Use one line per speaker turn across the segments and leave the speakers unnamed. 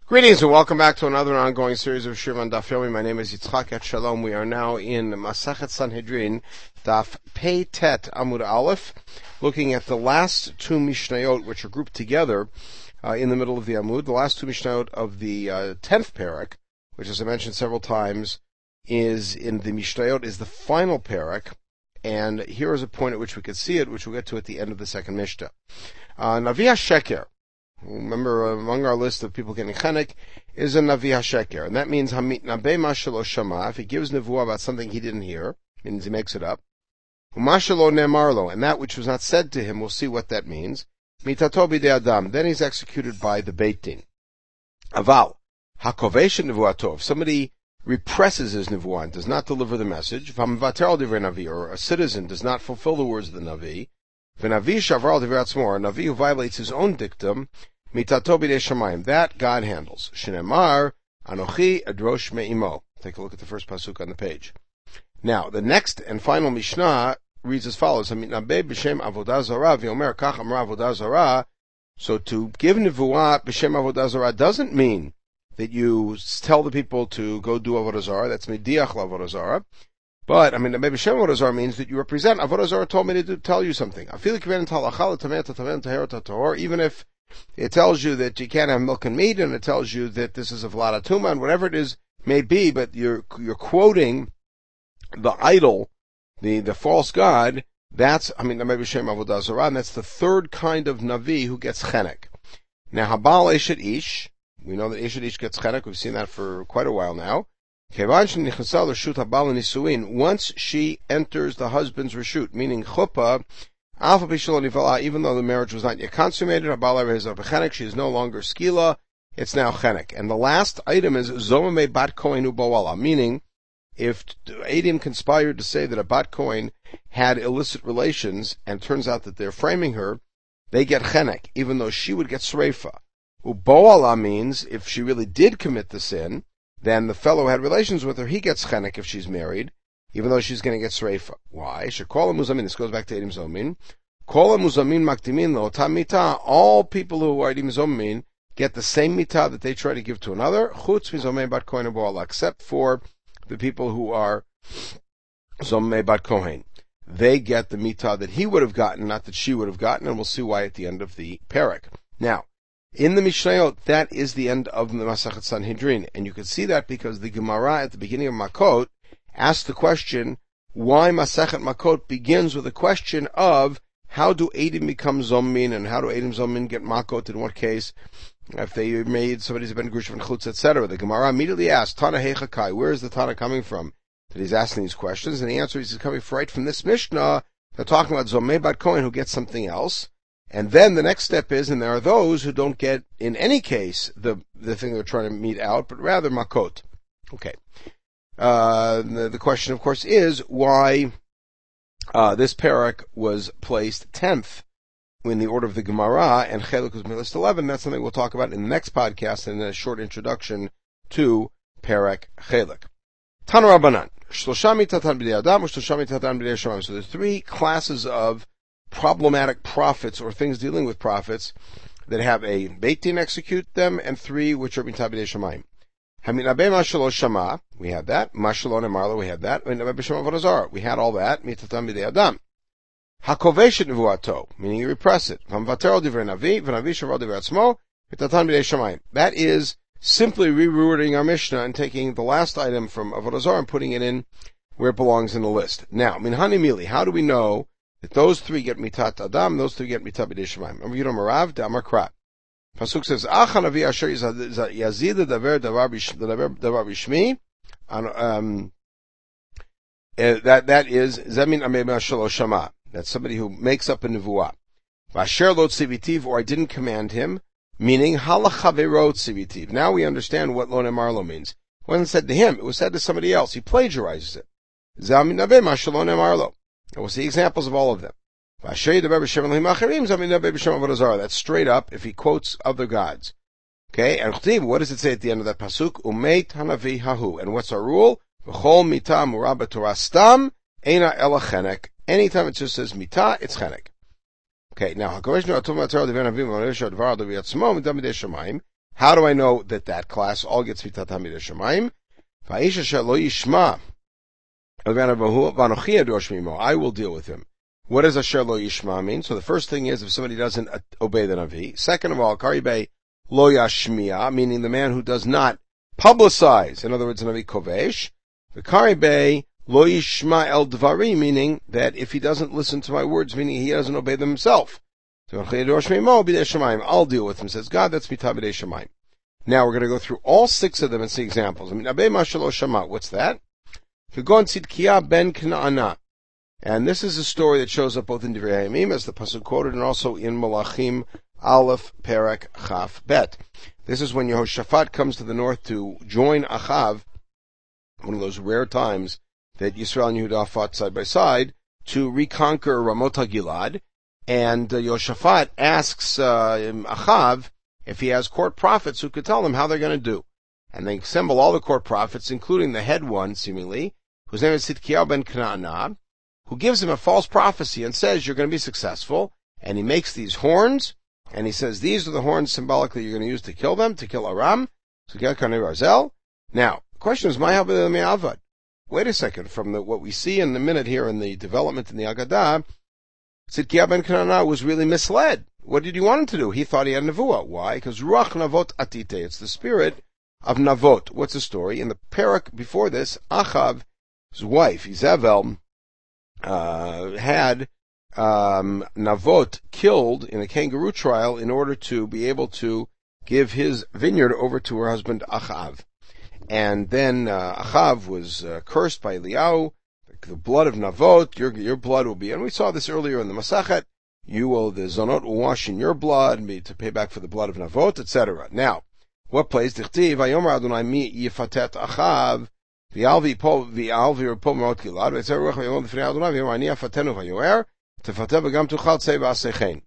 Greetings and welcome back to another ongoing series of Shir on Daf Yomi. My name is Yitzchak Etshalom. We are now in Masachet Sanhedrin, Daf Pei Tet Amud Aleph, looking at the last two Mishnayot, which are grouped together in the middle of the Amud. The last two Mishnayot of the 10th parak, which, as I mentioned several times, is in the Mishnayot, is the final parak. And here is a point at which we could see it, which we'll get to at the end of the second Mishnah. Navi HaSheker. Remember, among our list of people getting chenek is a Navi HaSheker, and that means Hamit Nabe Mashalo Shama. If he gives nevuah about something he didn't hear, means he makes it up. Umashalo Nemarlo, and that which was not said to him, we'll see what that means. Mitato B'dei Adam, then he's executed by the Beit Din. Aval Hakovesh Nevuato. If somebody represses his nevuah and does not deliver the message, V'hamvater Divrei Navi, or a citizen does not fulfill the words of the Navi, V'navi Shavar Divrei Atzmo, a Navi who violates his own dictum, Mitato b'dei shamayim, that God handles. Shnemar, Anochi adrosh me'imo. Take a look at the first pasuk on the page. Now, the next and final Mishnah reads as follows: Hamitnabe b'shem avodah zarah v'yomer kach amra avodah zarah. So to give nevuah b'shem avodah zarah doesn't mean that you tell the people to go do avodah zarah. That's mediach l'avodah zarah. But Hamitnabe b'shem avodah zarah means that you represent avodah zarah told me to tell you something. Even if it tells you that you can't have milk and meat, and it tells you that this is a vlada tuma, and whatever it is may be, but you're quoting the idol, the false god. That's Navi Shem Avodah Zarah, and that's the third kind of Navi who gets chenek. Now Habal Eshet Ish, we know that Eshet Ish gets chenek. We've seen that for quite a while now. Once she enters the husband's reshut, meaning chuppah, even though the marriage was not yet consummated, she is no longer skila, it's now chenek. And the last item is zomame bat kohen ubawala, meaning if Adim conspired to say that a bat kohen had illicit relations, and turns out that they're framing her, they get chenek, even though she would get sreifa. Ubawala means if she really did commit the sin, then the fellow had relations with her, he gets chenek if she's married, even though she's going to get sreifa. Why? Shekola muzamin. This goes back to Edim Zomin. Kola muzamin maktimin lo tam mita. All people who are Edim Zomin get the same mita that they try to give to another. Chutz mizomin bat kohen aboala, except for the people who are zomei bat kohen. They get the mita that he would have gotten, not that she would have gotten, and we'll see why at the end of the parak. Now, in the Mishnayot, that is the end of the Masachet Sanhedrin, and you can see that because the Gemara at the beginning of Makot asked the question, why Masachet Makot begins with a question of how do Edim become Zommin, and how do Edim Zommin get Makot, in what case, if they made somebody's Ben Grush and Chutz, etc. The Gemara immediately asked, Tana Hechakai, where is the Tana coming from that he's asking these questions? And the answer is he's coming right from this Mishnah. They're talking about Zomei Bat Kohen who gets something else. And then the next step is, and there are those who don't get, in any case, the thing they're trying to mete out, but rather Makot. Okay. The question, of course, is why this parak was placed 10th in the order of the Gemara, and Chelik was list 11. That's something we'll talk about in the next podcast in a short introduction to parak Chelik. Tanu Rabbanan. Shlosha mitatan b'dei Adam, u'shlosha mitatan b'dei Shamayim. So there's three classes of problematic prophets, or things dealing with prophets, that have a Beit Din execute them, and three which are mitatan b'dei Shamayim. Haminabe Mashalo Shama, we had that. Mashalo Nemarlo, we had that. Haminabe B'Shem Avodah Zarah, we had all that. Mitatan b'dei Adam. Hakovesh nevuato, meaning you repress it. V'hamvater divrei Navi, v'navi shavar divrei atzmo, mitatan b'dei Shamayim. That is simply rewording our Mishnah and taking the last item from Avodah Zarah and putting it in where it belongs in the list. Now, Minhani Mili, how do we know that those three get mitat Adam, those three get mitat b'dei Shamayim? Remember, Yudam Arav, Damar Krat. Pasuk says, Acha Navi Asher Yazid Davar Bishmi. That is Zemin Amei Mashalo Shama. That's somebody who makes up a nevuah. Vasher Lo Tzivitiv, or I didn't command him, meaning Halachavero Tzivitiv. Now we understand what Lo Nemarlo means. It wasn't said to him, it was said to somebody else. He plagiarizes it. Zemin Amei Mashalo Nemarlo. And we'll see examples of all of them. That's straight up if he quotes other gods. Okay, and what does it say at the end of that pasuk? Umeit hanavi hahu. And what's our rule? V'chol mita muraba Torah stam eina ela chenek. Anytime it just says mita, it's chenek. Okay, now How do I know that class all gets mitat Talmidei Shamayim? Va'isha shelo yishma I will deal with him. What does asher lo yishma mean? So the first thing is if somebody doesn't obey the Navi. Second of all, karibe lo yashmiya, meaning the man who does not publicize. In other words, the Navi kovesh. The karibe lo yishma el dvari, meaning that if he doesn't listen to my words, meaning he doesn't obey them himself. I'll deal with him, says God. That's mitat Talmidei Shamayim. Now we're going to go through all 6 of them and see examples. What's that? Tzidkiah ben Knaana. And this is a story that shows up both in Divrei Hayamim, as the pasuk quoted, and also in Malachim Aleph Perek Chaf Bet. This is when Yehoshaphat comes to the north to join Achav, one of those rare times that Yisrael and Yehudah fought side by side, to reconquer Ramot HaGilad. And Yehoshaphat asks Achav if he has court prophets who could tell him how they're going to do. And they assemble all the court prophets, including the head one, seemingly, whose name is Tzidkiah ben Knaana, who gives him a false prophecy and says, you're going to be successful. And he makes these horns, and he says, these are the horns symbolically you're going to use to kill them, to kill Aram. Now, the question is, wait a second, from what we see in the minute here in the development in the Agadah, Tzidkiah ben Knaana was really misled. What did he want him to do? He thought he had Nevuah. Why? Because Ruach Navot Atite, it's the spirit of Navot. What's the story? In the parak before this, Achav's wife, Izabel, had Navot killed in a kangaroo trial in order to be able to give his vineyard over to her husband Achav. And then Achav was cursed by Eliyahu. The blood of Navot, your blood will be, and we saw this earlier in the Masachet, the Zonot will wash in your blood to pay back for the blood of Navot, etc. Now, what place? Dichtiv, Vayomer Adonai mi yifatet Achav, v'al v'yipol merot gilad, v'etzer ruach v'yomod l'fnei Adonai, v'yomer ani afatenu v'yoer, tefateh v'gam tuchal tzei v'asechein.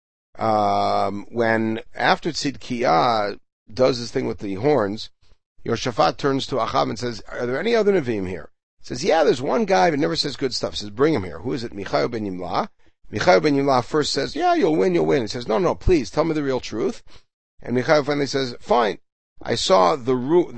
When, after Tzidkiah does this thing with the horns, Yehoshaphat turns to Achav and says, are there any other Nevi'im here? He says, yeah, there's one guy but never says good stuff. He says, bring him here. Who is it? Michael ben Yimlah. Michael ben Yimlah first says, yeah, you'll win. He says, no, please, tell me the real truth. And Michael finally says, fine, I saw the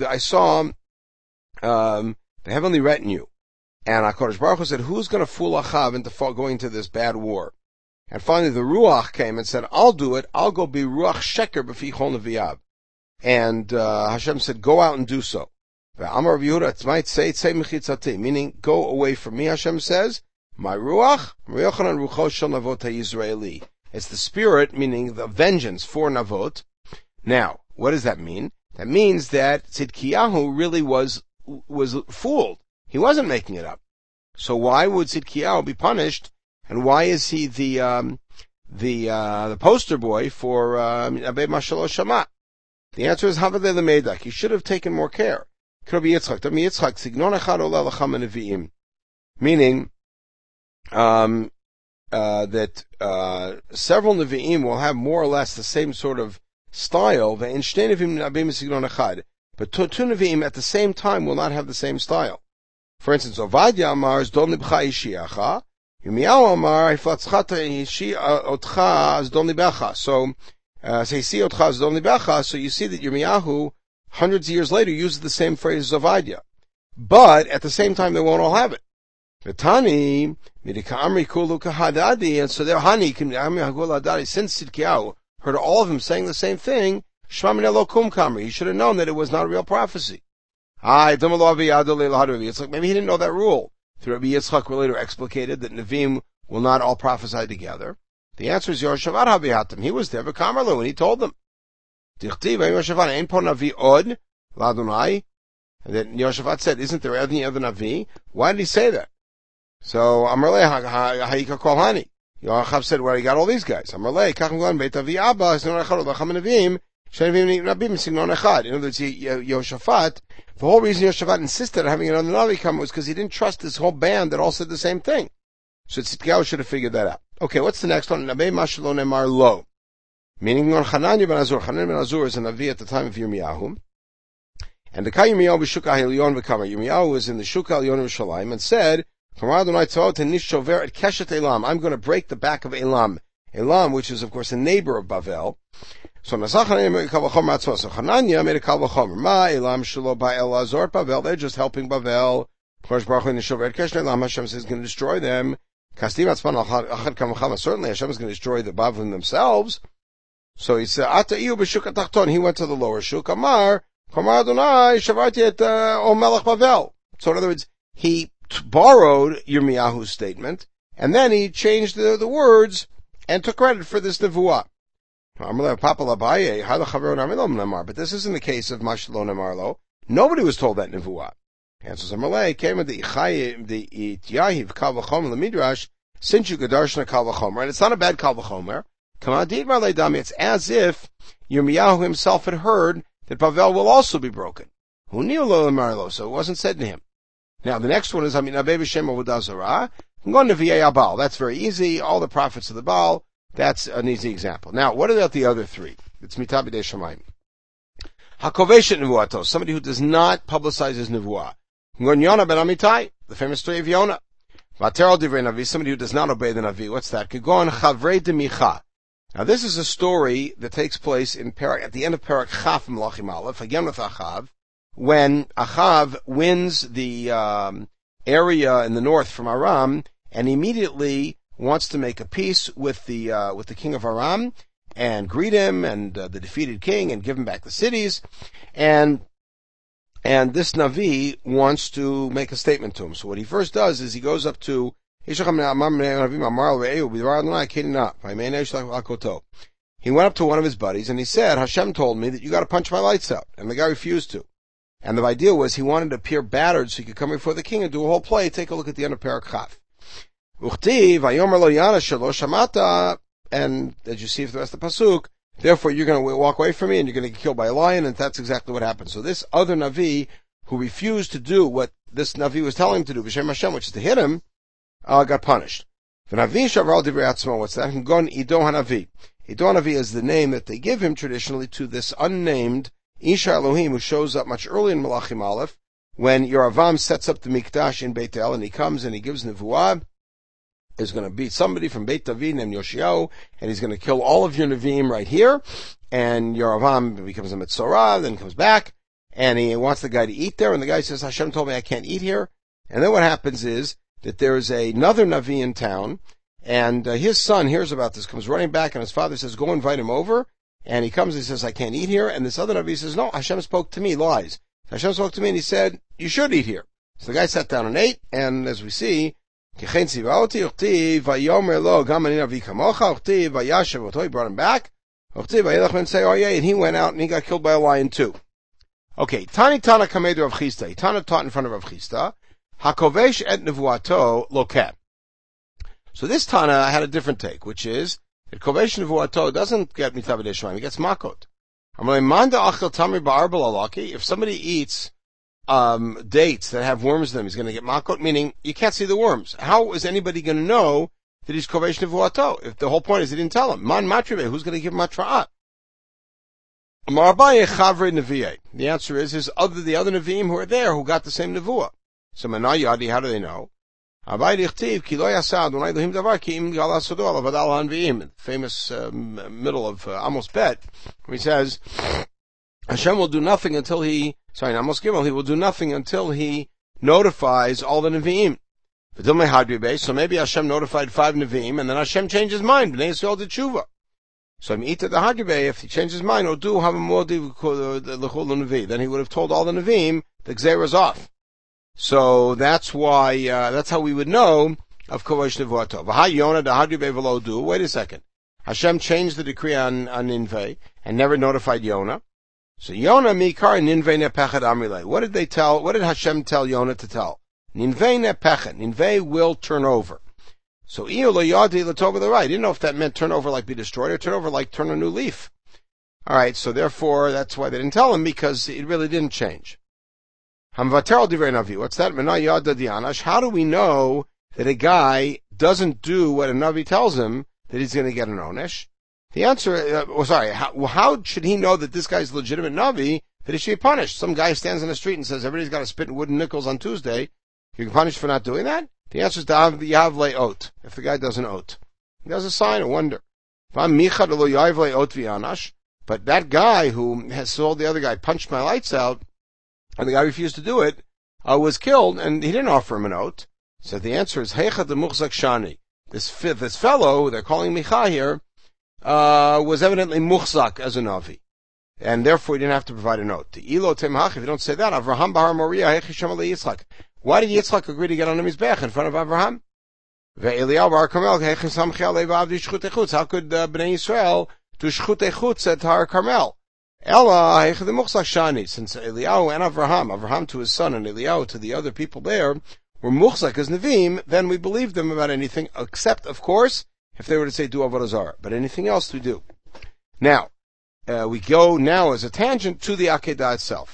heavenly retinue. And HaKadosh Baruch Hu said, who's going to fool Achav into going to this bad war? And finally the Ruach came and said, I'll do it. I'll go be Ruach Sheker b'fi chol neviyav. And Hashem said, go out and do so. Amar of Yehuda, it might say, meaning, go away from me, Hashem says, my Ruach, it's the spirit, meaning the vengeance for Navot. Now, what does that mean? That means that Tzidkiyahu really was fooled. He wasn't making it up. So why would Tzidkiyahu be punished? And why is he the poster boy for Abei Mashalo Shama? The answer is Havadeh Lemeidak. He should have taken more care. Meaning, several Nevi'im will have more or less the same sort of style, but two Nevi'im at the same time will not have the same style. For instance, Ovadia Amar is Don Libcha Ishiacha, Yirmiyahu Amar Iflatzchata Ishi Otcha Zdon Libecha. So you see that Yirmiyahu, hundreds of years later, uses the same phrase as Ovadia. But at the same time, they won't all have it. V'tani, Midika Amri Kulu Kahadadi, and so they're Hani, since Tzidkiyahu heard all of them saying the same thing, Shmamin Elokum Kamri, he should have known that it was not a real prophecy. It's like maybe he didn't know that rule. The Rabbi Yitzchak later explicated that Nevi'im will not all prophesy together. The answer is Yehoshaphat Habihatim. He was there, V'kamarlu, and he told them. Dichtiv, Yehoshaphat, Ein po Navi od, L'Adonai. And then Yehoshaphat said, isn't there any other Navi? Why did he say that? So, Amrleh, Ha'ika Kol Hani. Yoachav said, where he got all these guys? Amrleh, Kachim Glan Beit Avi Abba, Sinon Echad, Lacham Nevi'im, Shenevim Nabim, Sinon Echad. In other words, Yehoshaphat, the whole reason Yehoshaphat insisted on having another Navi come was because he didn't trust this whole band that all said the same thing. So Tzidkiyahu should have figured that out. Okay, what's the next one? Nabei Mashalo Nemar Lo. Meaning on Hananiah ben Azur. Hananiah ben Azur is a Navi at the time of Yirmiyahu. And the Kai Yirmiyahu b'Shuk HaElyon v'Kamar. Yirmiyahu was in the Shuk HaElyon of Yerushalayim and said, I'm going to break the back of Elam. Elam, which is of course a neighbor of Bavel. So Hananya made a kal v'chomer. Ma Elam shelo ba'el azor Bavel. They're just helping Bavel. Hashem is going to destroy them. Certainly Hashem is going to destroy the Bavlim themselves. So he said, he went to the lower shuk. Amar Adonai shavarti et O Melech Bavel. So in other words, he borrowed Yirmiyahu's statement, and then he changed the words and took credit for this nevuah. But this isn't the case of Mashlo Namarlo. Nobody was told that nevuah. Answers Amalei came with the Yahiv Kal V'chomer Midrash, since you Gedarshna Kal V'chomer, and it's not a bad Kal V'chomer. It's as if Yirmiyahu himself had heard that Bavel will also be broken. Who knew Lo Marlo? So it wasn't said to him. Now the next one is Aminabe B'Shem Avodah Zarah. I'm going to V'yei Abal. That's very easy. All the prophets of the Baal. That's an easy example. Now, what about the other three? It's Mitabidei Shamayim. Hakovesh et Nevuato. Somebody who does not publicize his nevuah. Yonah ben Amitai, the famous story of Yonah. Vateral divrei Navi, somebody who does not obey the Navi. What's that? Kigon chavrei demicha. Now this is a story that takes place in at the end of Parak Chaf Melachim Aleph, again with Achav, when Achav wins the area in the north from Aram, and immediately wants to make a peace with the king of Aram, and greet him and the defeated king, and give him back the cities, and this Navi wants to make a statement to him. So what he first does is he goes up to he went up to one of his buddies and he said, Hashem told me that you got to punch my lights out. And the guy refused to. And the idea was he wanted to appear battered so he could come before the king and do a whole play. Take a look at the end of Parak Chaf. And as you see for the rest of the pasuk, therefore you're going to walk away from me and you're going to get killed by a lion, and that's exactly what happened. So this other Navi, who refused to do what this Navi was telling him to do, B'Shem Hashem, which is to hit him, got punished. What's that? Ido Hanavi. Ido Hanavi is the name that they give him traditionally to this unnamed Isha Elohim, who shows up much earlier in Melachim Aleph, when Yeravam sets up the Mikdash in Beit El, and he comes and he gives Nevuah. Is going to beat somebody from Beit David named Yoshiao, and he's going to kill all of your Nevi'im right here, and Yeravam becomes a Metzorah, then comes back, and he wants the guy to eat there, and the guy says, Hashem told me I can't eat here. And then what happens is that there is another Navi in town, and his son hears about this, comes running back, and his father says, go invite him over, and he comes and says, I can't eat here, and this other Navi says, no, Hashem spoke to me, lies. Hashem spoke to me, and he said, you should eat here. So the guy sat down and ate, and as we see, he brought him back. He brought and he went out and he got killed by a lion too. Okay, Tani Tana Kamedu Rav Chisda. Tana taught in front of Rav Chisda. Hakovesh et nevuato lokeh. So this Tana had a different take, which is that Kovesh nevuato doesn't get mitabedei shemaim, he gets makot. If somebody eats dates that have worms in them, he's going to get makot, meaning you can't see the worms. How is anybody going to know that he's kovesh nevuato? If the whole point is he didn't tell him. Man matrive, who's going to give him matra'at? The answer is the other Nevi'im who are there who got the same nevuah. So manayadi, how do they know? Famous middle of Amos Bet, where he says, Hashem will do nothing until he will do nothing until he notifies all the Nevi'im. So maybe Hashem notified 5 Nevi'im, and then Hashem changed his mind. Bnei Yisrael did tshuva. So if he changed his mind, then he would have told all the Nevi'im the Gzeirah is off. So that's why, that's how we would know of Kovesh Nevuato. Wait a second. Hashem changed the decree on Ninveh and never notified Yonah. So Yonah mikar Ninveh nepechet amrilei. What did Hashem tell Yonah to tell? Ninveh nepechet. Ninveh will turn over. So Iyolo yadi latova the right. He didn't know if that meant turn over like be destroyed or turn over like turn a new leaf. Alright, so therefore that's why they didn't tell him, because it really didn't change. Hamvater divrei Navi. What's that? How do we know that a guy doesn't do what a Navi tells him, that he's going to get an onesh? The answer, how should he know that this guy's a legitimate Navi, that he should be punished? Some guy stands in the street and says, everybody's got to spit in wooden nickels on Tuesday. You can punish for not doing that? The answer is Yav Ot, if the guy doesn't oat. He does a sign, a wonder. But that guy who has sold the other guy punched my lights out, and the guy refused to do it, was killed, and he didn't offer him an oath. So the answer is, Heicha de Muchzak Shani. This fellow, they're calling Micha here, was evidently Muchzak as a Navi. And therefore he didn't have to provide an oath. If you don't say that, Avraham Bahar Moriah, Yitzchak. Why did Yitzchak agree to get on his back in front of Avraham? How could Bnei Yisrael do Shchut Echutz at Har Carmel? Ella Heicha de Muchzak Shani. Since Eliyahu and Avraham to his son and Eliyahu to the other people there, were Muchzak as Nevi'im, then we believe them about anything, except, of course, if they were to say do Avodah Zarah. But anything else we do. Now, we go now as a tangent to the Akedah itself.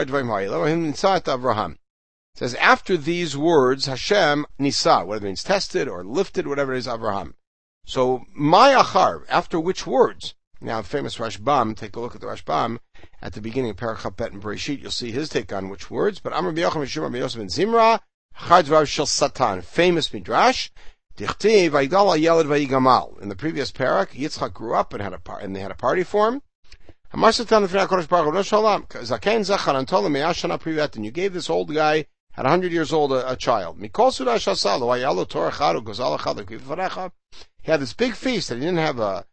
It says, after these words, Hashem nisa, whether it means tested or lifted, whatever it is, Avraham. So, my achar, after which words? Now, famous Rashbam, take a look at the Rashbam, at the beginning of Parashah Bet and Bereshit, you'll see his take on which words, but Amar B'Yocham Mishum Rabbi Yosef ben Zimra, Achar Dvarav Shel Satan, famous Midrash, Dichtiv, Vayigdal Yeled Vayigamal. In the previous parak, Yitzchak grew up and they had a party for him. Amar Satan L'fnei HaKadosh Baruch Hu, Lo Shalom, Zaken Zachar Antol Me'ah Shana Privet, and you gave this old guy, at 100 years old, a child. Mikol Sudah Shasalo, Hayalo Torah Chadu, Gozal Chadu, Kivarecha. He had this big feast that he didn't have a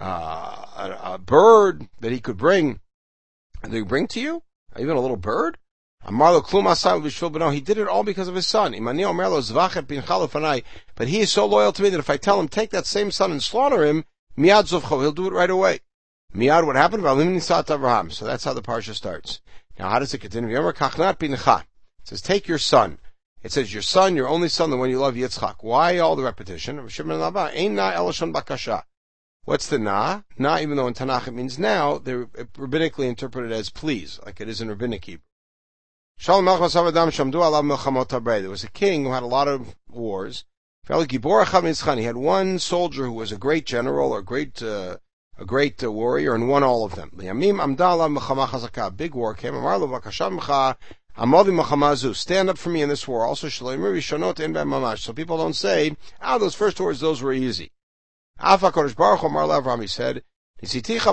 bird that he could bring. Did he bring to you? Even a little bird? Amarlo Klum Asai B'Shvil B'no. He did it all because of his son. Imani Omerlo Zvachet Bin Chalofanai. But he is so loyal to me that if I tell him, take that same son and slaughter him, Miad Zovcho, he'll do it right away. Miad, what happened? Avraham. So that's how the parsha starts. Now, how does it continue? Kachnat Bincha. It says, take your son. It says, your son, your only son, the one you love, Yitzchak. Why all the repetition? What's the na? Na, even though in Tanakh it means now, they're rabbinically interpreted as please, like it is in rabbinic Hebrew. There was a king who had a lot of wars. He had one soldier who was a great general or a great warrior and won all of them. A big war came. Stand up for me in this war. Also, so people don't say, those first words, those were easy. He said, I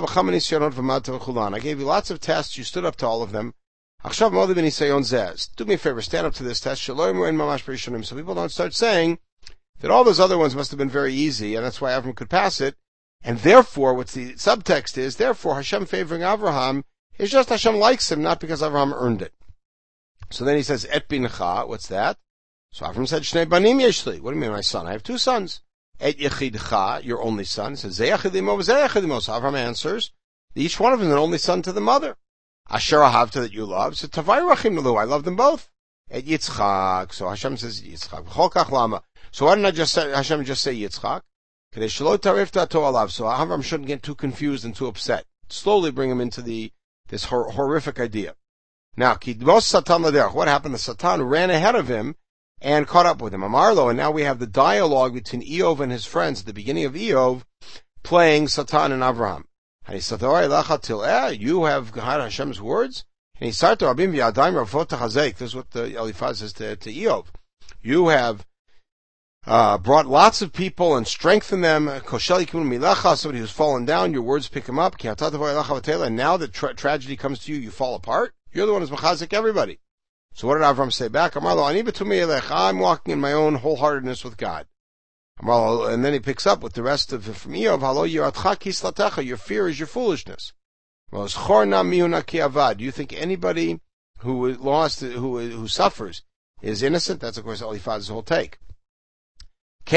gave you lots of tests, you stood up to all of them. Do me a favor, stand up to this test, so people don't start saying that all those other ones must have been very easy, and that's why Avram could pass it. And therefore, what's the subtext is, therefore, Hashem favoring Avraham is just Hashem likes him, not because Avraham earned it. So then he says, Et bincha, what's that? So Avram said, Shnei banim yeshli. What do you mean, my son? I have two sons. Et yechidcha, your only son. He says, Ze yechidimo, Ze yechidimo. So Avram answers, each one of them is an only son to the mother. Asher ahavta, that you love. So Tavai rachim nalu, I love them both. Et Yitzchak. So Hashem says Yitzchak. V'cholkach lama. So why didn't Hashem just say Yitzchak? Kedei shelo tarif dato alav. So Avram shouldn't get too confused and too upset. Slowly bring him into this horrific idea. Now, Kidmos Satan Laderach. What happened? The Satan ran ahead of him and caught up with him. Amarlo, and now we have the dialogue between Eov and his friends at the beginning of Eov, playing Satan and Avraham. And he said, you have had Hashem's words? And he started to Rabim V'Yadayim Ravot Tachazek. This is what the Eliphaz says to Eov. You have brought lots of people and strengthened them. Somebody who's fallen down, your words pick him up. And now that tragedy comes to you, you fall apart. You're the one who's mechazik everybody. So what did Avram say back? I'm walking in my own wholeheartedness with God. And then he picks up with the rest of it from Eov. Your fear is your foolishness. Do you think anybody who suffers is innocent? That's of course Eliphaz's whole take. So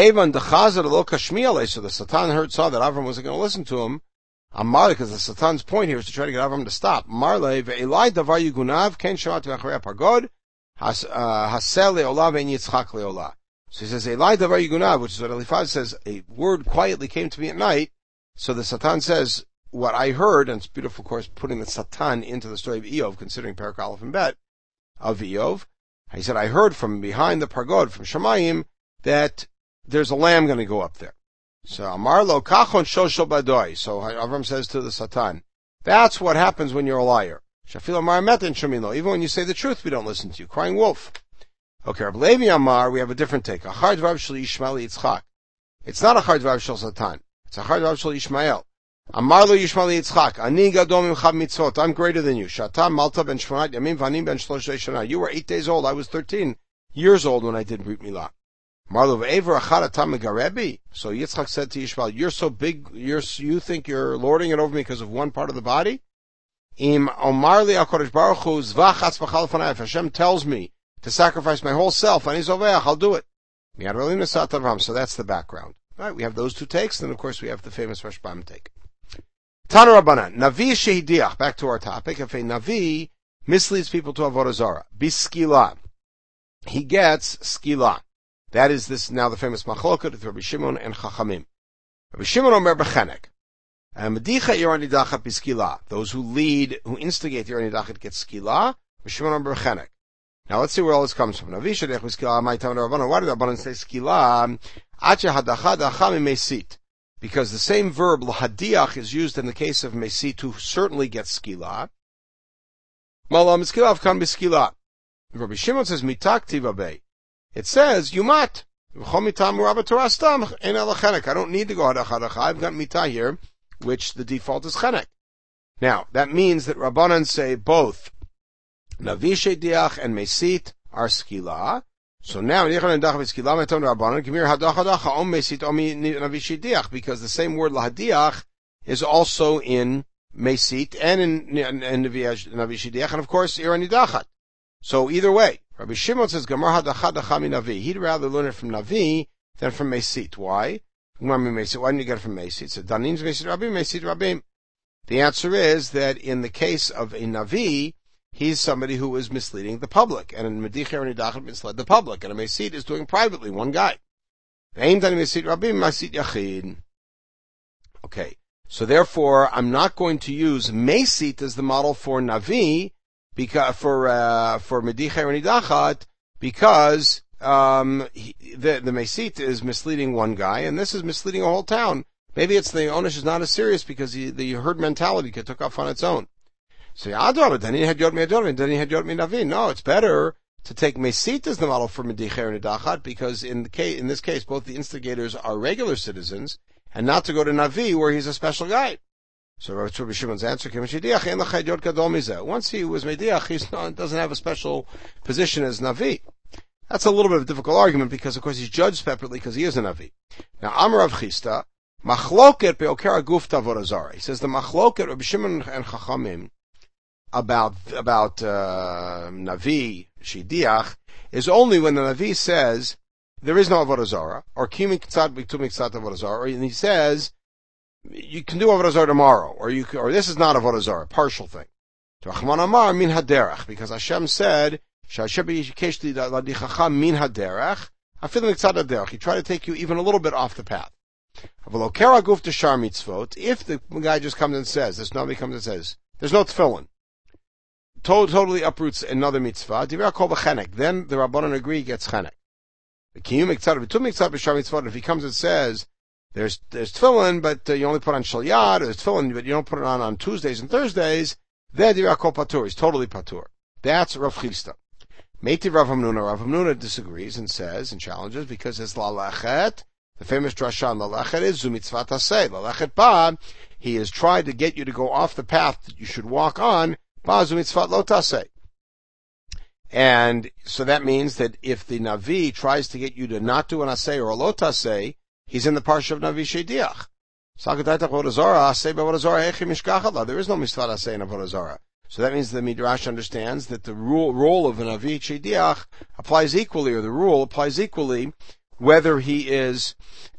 the Satan saw that Avram wasn't going to listen to him. Amar, because the Satan's point here is to try to get Avram to stop. Marle ve'elai davar yugunav ken shemati v'acharei pargod hasel le'olah ve'en yitzchak le'olah. So he says, elai davar yugunav, which is what Eliphaz says, a word quietly came to me at night. So the Satan says, what I heard, and it's beautiful, of course, putting the Satan into the story of Eov, considering Perek Aleph and Bet of Eov. He said, I heard from behind the pargod, from Shemayim, that there's a lamb going to go up there. So Amarlo kachon shosho badoi. So Avram says to the Satan, that's what happens when you're a liar. Shafil Amar metin shemino. Even when you say the truth, we don't listen to you. Crying wolf. Okay, Rabbi Levi Amar, we have a different take. A hard dvav shel Yishmael Yitzchak. It's not a hard dvav shel Satan. It's Achar Dvav Shel Yishmael. Amar lo Yishmael Yitzchak, Ani gadol mimcha mitzvot, I'm greater than you. Shata malta ben shmonat yamim v'ani ben shlosh shana. You were 8 days old, I was 13 years old when I did Brit Milah. Marlo v'ever achad atam megarebi. So Yitzchak said to Yishmael, you're so big, you think you're lording it over me because of one part of the body? Im Omar li HaKadosh Baruch Hu zvach atzmach lefanai. If Hashem tells me to sacrifice my whole self, ani zoveach, I'll do it. So that's the background. All right, we have those two takes, and then of course we have the famous Rashbam take. Tana Rabbanan, Navi shehidiach, back to our topic. If a Navi misleads people to Avodah Zarah, biskila, he gets skila. That is this now the famous machloket with Rabbi Shimon and Chachamim. Rabbi Shimon omer bechenek. Medicha Yorani Dachat biskila. Those who lead, who instigate Yorani Dachat get skila. Rabbi Shimon omer bechenek. Now let's see where all this comes from. Navi shedech biskila. My time Rabbanan. Why did Rabbanan say skila? Ache hadacha dacha mesit. Because the same verb, lahadiach, is used in the case of mesit, who certainly gets skila. Malam skila avkan biskila. Rabbi Shimon says, mitakti vabei. It says, yumat. I don't need to go hadacha. I've got mitah here, which the default is chenek. Now, that means that Rabbanan say both Navi shediach and mesit are skila. So now, because the same word lahadiach is also in mesit and in Navi shediach, and of course, Irani Dachat. So either way, Rabbi Shimon says, Gamar hadacha dacha mi Navi. He'd rather learn it from Navi than from mesit. Why? Why didn't you get it from mesit? So danim mesit rabim, mesit rabim. The answer is that in the case of a Navi, he's somebody who is misleading the public, and in Medicha and Nidachat misled the public, and a Mesit is doing privately, one guy. Okay, so therefore, I'm not going to use Mesit as the model for Navi, because, for Medicha and Nidachat, because, the Mesit is misleading one guy, and this is misleading a whole town. Maybe it's the Onish is not as serious because the herd mentality took off on its own. So no, it's better to take Mesit as the model for Medicher and Nidachat, because in this case, both the instigators are regular citizens, and not to go to Navi where he's a special guy. So Rabbi Shimon's answer came, once he was Mediach, he doesn't have a special position as Navi. That's a little bit of a difficult argument, because of course he's judged separately because he is a Navi. Now, Amar Rav Chisda, Machloket be'okera gufta avodah zarah. He says the Machloket, Rabbi Shimon and Chachamim, about Navi Shidiach is only when the Navi says there is no Avodah Zarah, or Kimi K'tzad B'Tum K'tzad Avodah Zarah, or he says you can do Avodah Zarah tomorrow, or this is not Avodah Zarah, partial thing. Rachman Amar min haderach, because Hashem said Sha'asher b'yikesh ladichacha min haderach, afilim K'tzad haderach. He tried to take you even a little bit off the path. Avalo kera guf t'shar mitzvot. If the guy just comes and says, this Navi comes and says, there's no tefillin, totally uproots another mitzvah, then the Rabbanan agree gets chenek. If he comes and says, there's tefillin, but you only put on shalyat, there's tefillin, but you don't put it on Tuesdays and Thursdays, then Dirakol patur, he's totally patur. That's Rav Chisda. Meiti Rav Hamnuna disagrees and says, and challenges, because it's lalachet, the famous drasha on lalachet is zumitzvat aseh. Lalachet ba, he has tried to get you to go off the path that you should walk on, and so that means that if the Navi tries to get you to not do an aseh or a lo taseh, he's in the parsha of Navi Shediach. There is no mitzvah aseh in Avodah Zarah. So that means the Midrash understands that the role of a Navi Shediach applies equally, or the rule applies equally, whether he is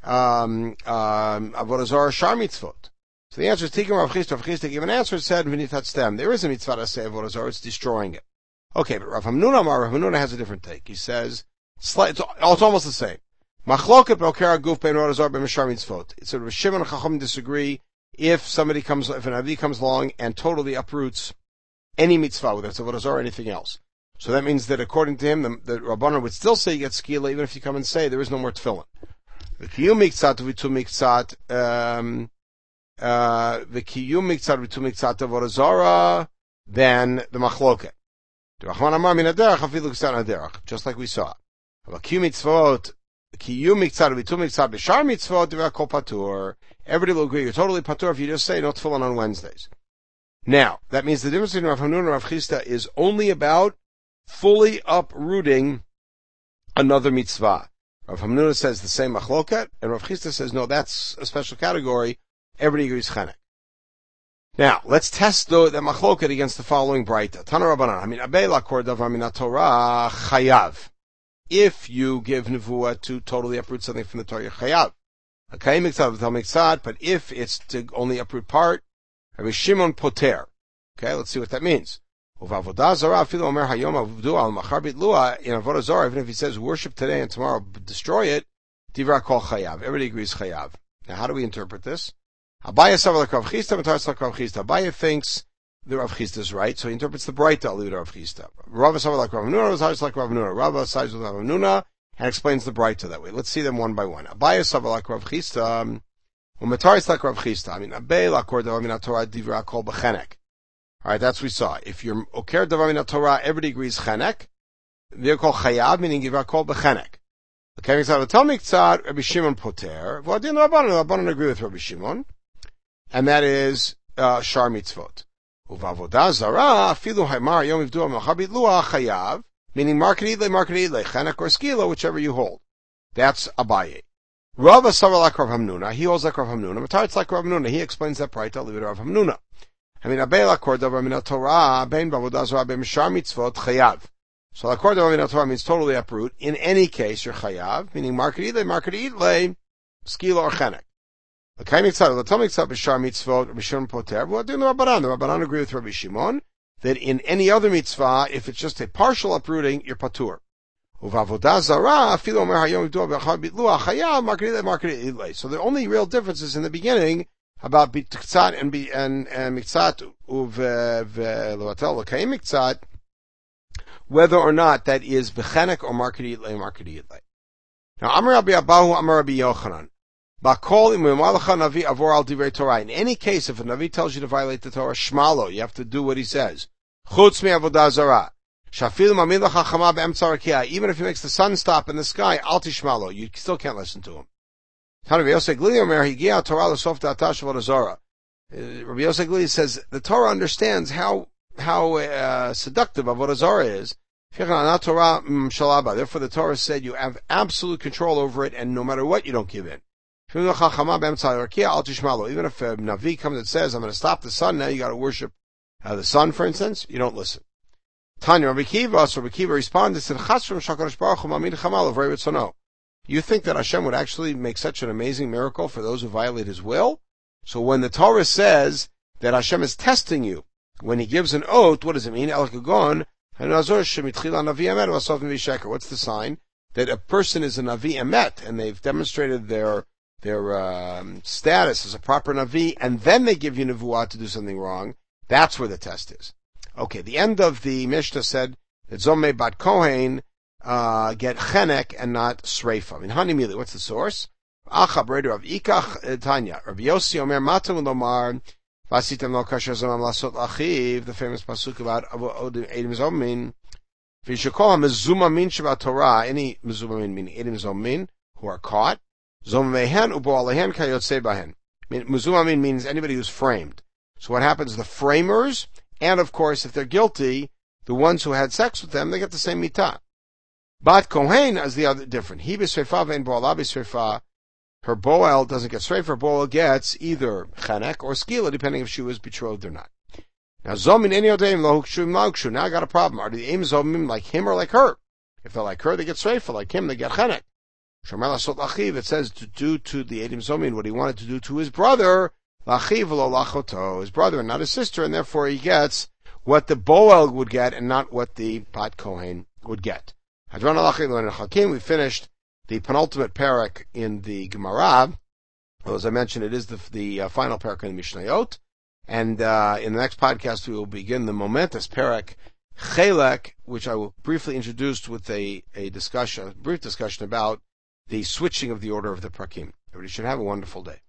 Avodah Zarah shar mitzvot. So the answer is Tikkun Rav Chisda. Rav Chisda gave an answer and said, "V'nitatztem." There is a mitzvah to say Avodah Zarah; it's destroying it. Okay, but Rav Hamnuna has a different take. He says it's almost the same. Machloket be'okera guf bein Avodah Zarah b'mishar mitzvot. So Rav Shimon and Chacham disagree if an Navi comes along and totally uproots any mitzvah, whether it's Avodah Zarah or anything else. So that means that according to him, the Rabbanan would still say you get skila even if you come and say there is no more tefillin. V'kiyum miktzat v'tu miktzat. V'kiyum miktzat v'tu miktzat Avodah Zarah, then the machloket. Just like we saw. Everybody will agree you're totally patur if you just say no tefillin on Wednesdays. Now, that means the difference between Rav Hamnuna and Rav Chisda is only about fully uprooting another mitzvah. Rav Hamnuna says the same machloket, and Rav Chisda says, no, that's a special category. Everybody agrees chenek. Now, let's test that machloket against the following braita. Tana Rabbanan, abei lakor davar min haTorah chayav. If you give nevuah to totally uproot something from the Torah, you're chayav. Okay, but if it's to only uproot part, Rabbi Shimon poter. Okay, let's see what that means. In avodah zarah, even if he says worship today and tomorrow destroy it, divra kol chayav. Everybody agrees chayav. Now, how do we interpret this? Abaye thinks the Rav Chisda is right, so he interprets the Braita al Rav Chisda. Rava savar like Rav Hamnuna, like Rav Hamnuna. Rava sides with Rav Hamnuna and explains the Braita that way. Let's see them one by one. Abaye savar like Rav Chisda. Umetaris like Rav Chisda. Abei lakor davar min haTorah divra kol b'chenek. All right, that's what we saw. If you're oker davar min haTorah, everybody agrees chenek. They're called chayav, meaning divra kol b'chenek. Okay, so the Talmud tzad Rabbi Shimon poter. Well, the Rabbanan agree with Rabbi Shimon, and that is shar mitzvot. Uvavodah zara afilu haimar yom ivdu machabit luah chayav, meaning market idle, chenek or skila, whichever you hold. That's Abaye. Rava savar like Rav Hamnuna. He holds like Rav Hamnuna. Matar's like Rav Hamnuna. He explains that right. I'll leave it to Rav Hamnuna. Abei lakor davar min haTorah bein bavodah zara bein shar mitzvot chayav. So lakor davar min haTorah means totally uproot. In any case, you're chayav, meaning market idle, skila or chenek. The Talmud tzad b'shar mitzvot Rabbi Shimon poter. Well, the Rabbanan agree with Rabbi Shimon that in any other mitzvah, if it's just a partial uprooting, you're patur. Uvavodah zara afilu omer hayom ivdu b'achad bitluah chayav market idle. So the only real difference is in the beginning about bitktzat and miktzat uvelovatel l'kaim miktzat, whether or not that is b'chenek or market idle. Now, Amar Rabbi Abahu, Amar Rabbi Yochanan. In any case, if a Navi tells you to violate the Torah, shmalo, you have to do what he says. Chutz mi avodah zarah. Even if he makes the sun stop in the sky, al tishmalo, you still can't listen to him. Rabbi Yosef Glili says the Torah understands how seductive avodah zarah is. Therefore, the Torah said you have absolute control over it, and no matter what, you don't give in. Even if a Navi comes and says, I'm going to stop the sun, now you got to worship the sun, for instance, you don't listen. Tanya, Rabbi Kiva responded, said, you think that Hashem would actually make such an amazing miracle for those who violate His will? So when the Torah says that Hashem is testing you, when He gives an oath, what does it mean? What's the sign? That a person is a Navi Emet, and they've demonstrated their status as a proper Navi, and then they give you Nevuah to do something wrong. That's where the test is. Okay, the end of the Mishnah said that Zomei Bat Kohen get Chenek and not Sreifa. Hanimili, what's the source? Achab, Reder of Ikach, Tanya. Rabbi Yossi Omer Matam Lomar, Vasitem Lo Kasher Zomam Lasot Achiv, the famous pasuk about Edim Zomin. V'yishakol HaMezumamin Shabbat Torah, any Mezumamin meaning Edim Zomin, who are caught. Zomehen ubo alehen kayotze bahen. Mezumamin means anybody who's framed. So what happens? The framers, and of course, if they're guilty, the ones who had sex with them, they get the same mitah. Bat Kohen is the other different. He b'sreifa ve'en bo'ala b'sreifa. Her boel doesn't get sreifa. Her boel gets either chenek or skila, depending if she was betrothed or not. Now zomin eni odeim lo hukshu lo hukshu. Now I got a problem. Are the aim zomim like him or like her? If they're like her, they get sreifa. Like him, they get chenek. It says to do to the Edim Zomin what he wanted to do to his brother, his brother and not his sister, and therefore he gets what the Boel would get and not what the Bat Kohen would get. We finished the penultimate parak in the Gemara. Well, as I mentioned, it is the final parak in the Mishnayot, and in the next podcast we will begin the momentous parak Chelek, which I will briefly introduce with a brief discussion about the switching of the order of the prakim. Everybody should have a wonderful day.